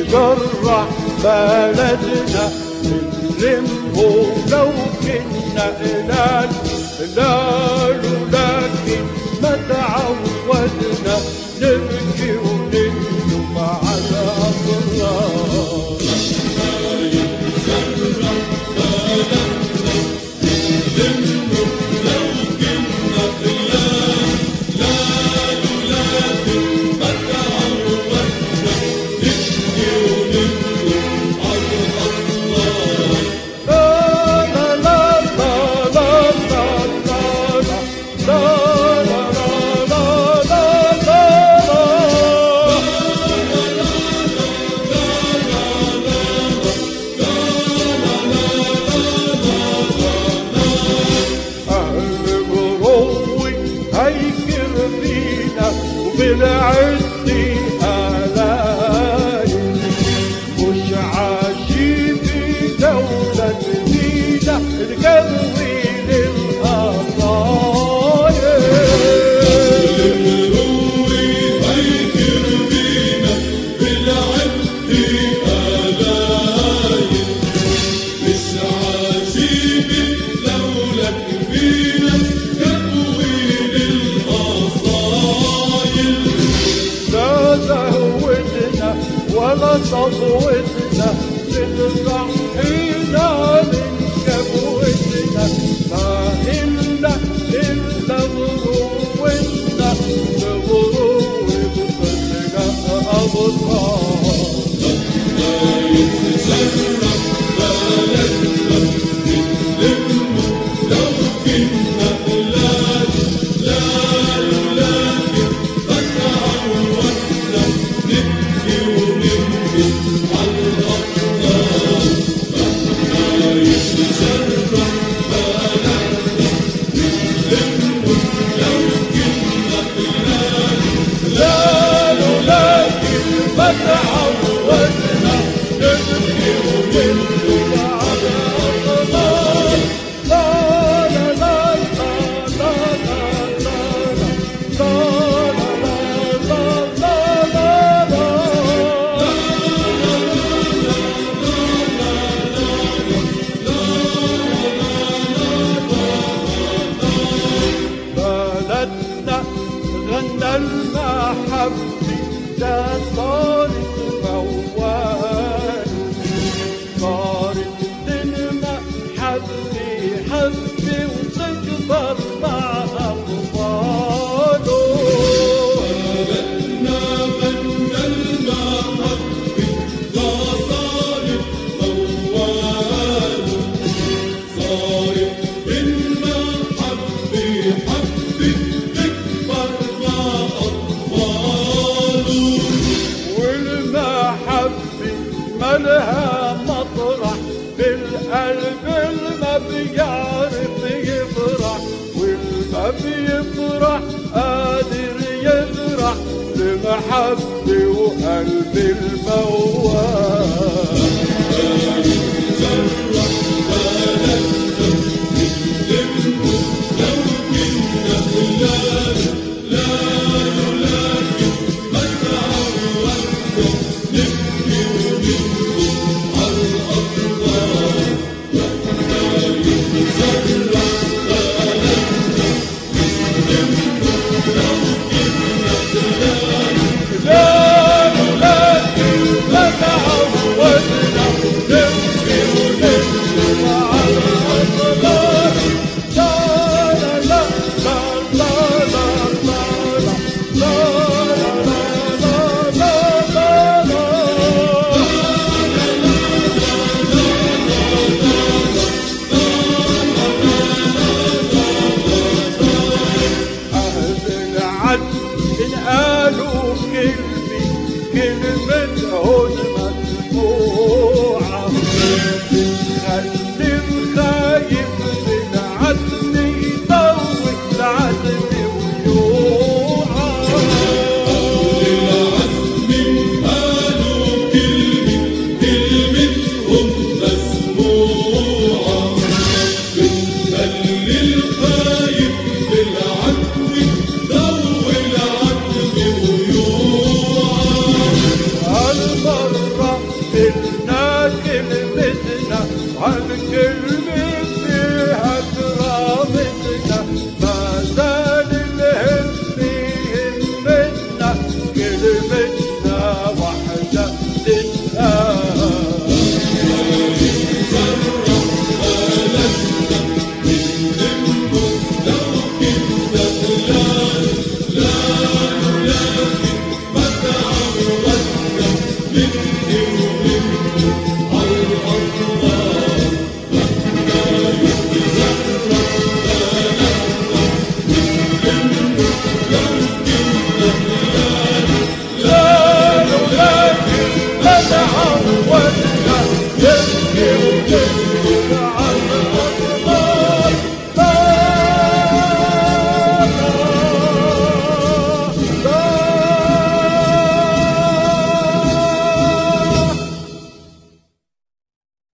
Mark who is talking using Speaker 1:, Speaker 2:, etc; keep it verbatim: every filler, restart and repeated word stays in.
Speaker 1: نجرح بلدنا نلمه لو كنا قلال قلال، ولكن ما تعودنا نبكي ونندم على أضرار. بالعز آلايم مش عايشين في دولة جديدة تكوي للقضايا.
Speaker 2: المروي هيكر بينا بالعز آلايم مش عايشين في دولة جديدة تكوي
Speaker 1: زودنا ولا صوتنا بتضحينا من كبوتنا، ما إلا إلا غروتنا بغروب بفرقة أبطال.
Speaker 2: يتسرح بلدنا نلمه لو كنا قلال قلال، ولكن ما تعودنا نبكي ونندم على الأطلال. مهما يتسرح بلدنا نلمه لو كنا قلال
Speaker 1: قلال، ولكن ما تعودنا نبكي ونندم على أطلال. لا لا لا لا لا لا لا غنى المحبة ده صارت موال، صارت المحبة حبة وتكبر مع أطفاله.
Speaker 2: غنى غنى المحبة ده صارت موال، صارت المحبة حبة تكبر مع أطفاله.
Speaker 1: والمحبة مالها مطرح بالقلب الما بيعرف يفرح، والما بيفرح قادر يفرح لمحبة وقلب الموال.
Speaker 2: يتسرح بلدنا نلمه لو كنا قلال قلال، ولكن ما تعودنا نبكي ونندم على الأطلال. مهما يتسرح بلدنا نلمه لو كنا قلال
Speaker 1: قلال، ولكن ما تعودنا نبكي ونندم على أطلال. لا لا لا لا لا لا لا لا لا لا أهل العدل إن قالوا كلمة كلمتهم مسموعة، بتخلي الخايف بالعدل يطول العدل ويوعى.
Speaker 2: العزم قالوا كلمة كلمتهم مسموعة، بتخلي الخايف بالعدل ضوي العدل ويوعى.
Speaker 1: المرة تعودنا نبكي ونبكي